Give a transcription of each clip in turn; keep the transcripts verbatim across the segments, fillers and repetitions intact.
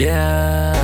Yeah.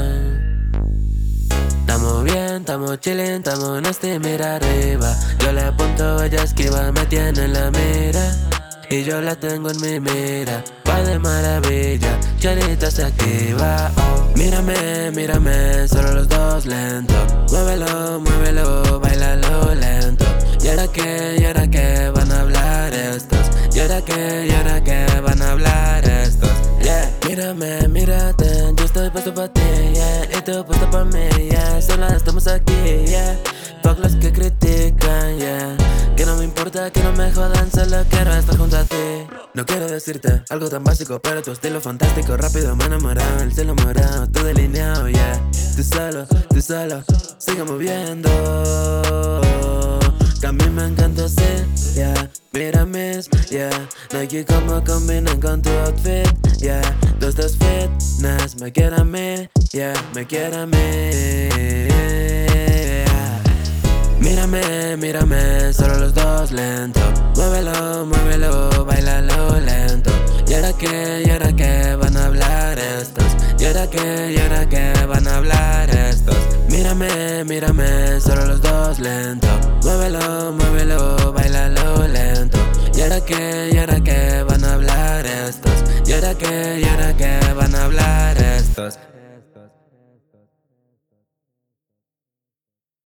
Tamo bien, tamo chillin', tamo nasty, mira arriba. Yo le apunto, ella esquiva, me tiene en la mira. Y yo la tengo en mi mira, va de maravilla, Charita se activa, oh. Mírame, mírame, solo los dos lento. Muévelo, muévelo, bailalo lento. Y ahora que, y ahora que van a hablar estos. Y ahora que, y ahora que van a hablar estos. Yeah. Mírame, mírate, yo estoy puesto pa' ti, yeah. Y tú puesto pa' mí, yeah. Sola estamos aquí, yeah. Fuck los que critican, yeah. Que no me importa, que no me jodan, solo quiero estar junto a ti. No quiero decirte algo tan básico, pero tu estilo fantástico. Rápido me enamorado, el cielo morado, todo delineado, yeah. Tú solo, tú solo, sigue moviendo. Que a mí me encanta así, yeah. Mira mis, yeah. Nike como combinan con tu outfit, yeah. Los dos fitness, me quiere a mí, yeah. Me quiere a mí. Mírame, mírame, solo los dos lento. Muévelo, muévelo, bailalo lento. Y ahora que, y ahora que van a hablar estos. Y ahora que, y ahora que van a hablar estos. Mírame, mírame, solo los dos lento. Muévelo, muévelo, bailalo